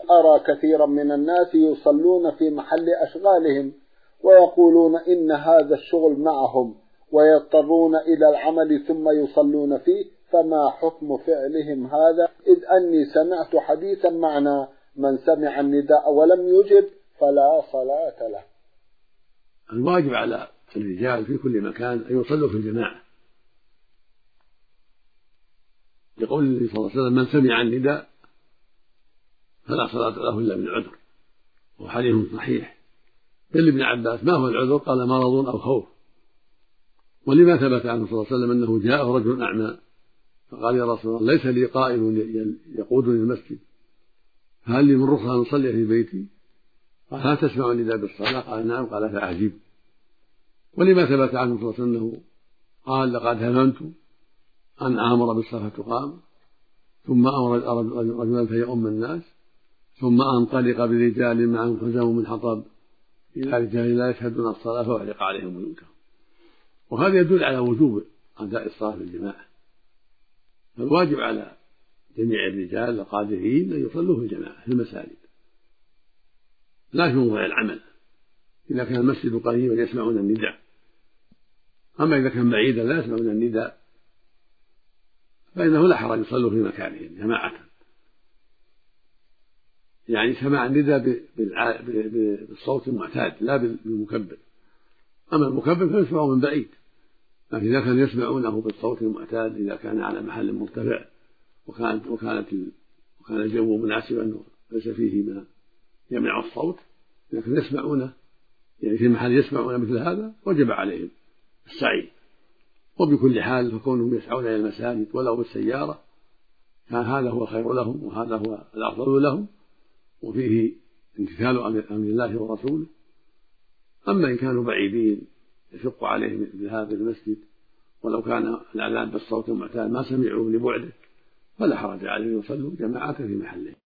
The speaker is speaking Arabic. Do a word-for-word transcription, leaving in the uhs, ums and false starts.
أرى كثيرا من الناس يصلون في محل أشغالهم ويقولون إن هذا الشغل معهم ويضطرون إلى العمل ثم يصلون فيه، فما حكم فعلهم هذا؟ إذ أني سمعت حديثا معنى من سمع النداء ولم يجب فلا صلاة له. الواجب على الرجال في كل مكان أن يصلوا في الجماعة، يقول النبي صلى الله عليه وسلم من سمع النداء فلا صلاة له إلا بالعذر، وحديث صحيح. قال ابن عباس ما هو العذر؟ قال مرض أو خوف. ولما ثبت عنه صلى الله عليه وسلم أنه جاءه رجل أعمى فقال يا رسول الله ليس لي قائد يقودني المسجد فهل لي من رخصة أن أصلي في بيتي؟ قال هل تسمع النداء بالصلاة؟ قال نعم. قال فأعجب. ولما ثبت عنه صلى الله عليه وسلم أنه قال لقد هممت أن آمر بالصلاة تقام ثم أمر رجلا فيؤم الناس ثم أنطلق برجال معهم حزام من حطب إلى رجال لا يشهدون الصلاة فأحرق عليهم بيوتهم. وهذا يدل على وجوب أداء الصلاة في الجماعة، فالواجب على جميع الرجال القادرين أن يصلوا في الجماعة في المساجد لا في موضع العمل إذا كان المسجد قريبا يسمعون النداء. أما إذا كان بعيدا لا يسمعون النداء فإنه لا حرج يصلوا في مكانهم جماعة، يعني سماع النداء بالصوت المعتاد لا بالمكبر. أما المكبر فيسمعه من بعيد، لكن إذا كانوا يسمعونه بالصوت المعتاد إذا كان على محل مرتفع وكانت وكانت وكان الجو مناسبا وليس فيه ما يمنع الصوت، لكن يسمعونه يعني في محل يسمعون مثل هذا وجب عليهم السعي. وبكل حال فكونهم يسعون إلى المساجد ولو بالسيارة كان هذا هو خير لهم وهذا هو الأفضل لهم، وفيه امتثال أمر الله ورسوله. أما إن كانوا بعيدين يشق عليهم الذهاب إلى المسجد ولو كان الأذان بالصوت المعتاد ما سمعوا لبعده فلا حرج عليهم يصلوا جماعة في محله.